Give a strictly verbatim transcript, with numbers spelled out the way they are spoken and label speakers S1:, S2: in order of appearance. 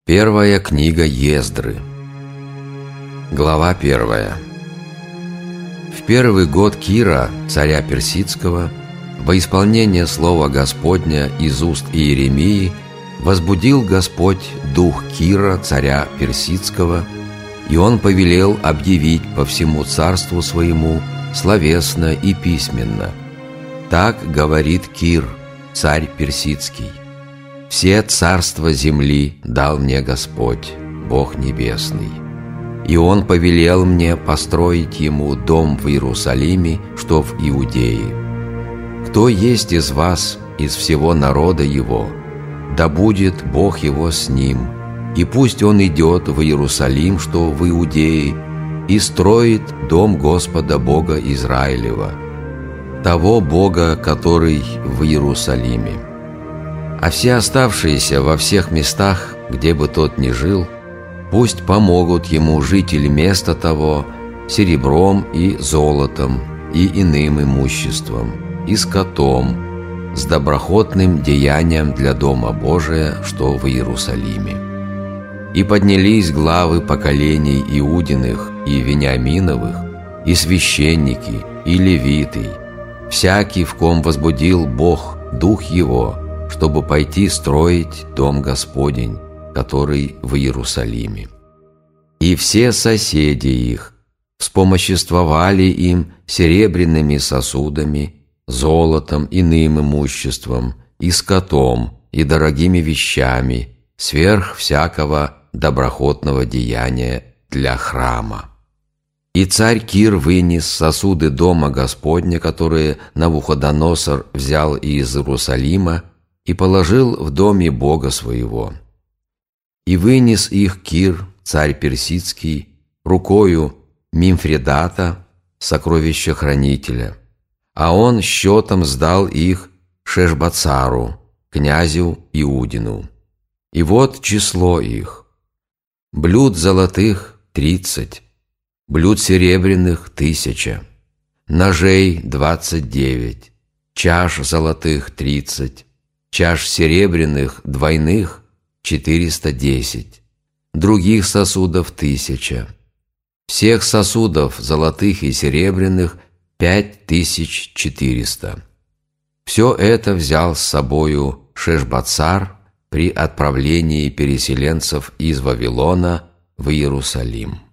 S1: Первая книга Ездры. Глава первая. В первый год Кира, царя Персидского, во исполнение слова Господня из уст Иеремии возбудил Господь дух Кира, царя Персидского, и он повелел объявить по всему царству своему словесно и письменно: «Так говорит Кир, царь Персидский: все царства земли дал мне Господь, Бог Небесный, и Он повелел мне построить Ему дом в Иерусалиме, что в Иудее. Кто есть из вас, из всего народа Его, да будет Бог Его с ним, и пусть он идет в Иерусалим, что в Иудее, и строит дом Господа Бога Израилева, того Бога, который в Иерусалиме. А все оставшиеся во всех местах, где бы тот ни жил, пусть помогут ему жители места того серебром и золотом и иным имуществом, и скотом, с доброхотным деянием для Дома Божия, что в Иерусалиме». И поднялись главы поколений Иудиных и Вениаминовых, и священники, и левиты, всякий, в ком возбудил Бог дух его, чтобы пойти строить дом Господень, который в Иерусалиме. И все соседи их вспомоществовали им серебряными сосудами, золотом, иным имуществом, и скотом, и дорогими вещами, сверх всякого доброхотного деяния для храма. И царь Кир вынес сосуды дома Господня, которые Навуходоносор взял из Иерусалима, и положил в доме Бога своего. И вынес их Кир, царь Персидский, рукою Мимфредата, сокровищехранителя, а он счетом сдал их Шешбацару, князю Иудину. И вот число их: блюд золотых тридцать, блюд серебряных тысяча, ножей двадцать девять, чаш золотых тридцать, чаш серебряных двойных четыреста десять, других сосудов тысяча, всех сосудов золотых и серебряных пять тысяч четыреста. Все это взял с собою Шешбацар при отправлении переселенцев из Вавилона в Иерусалим.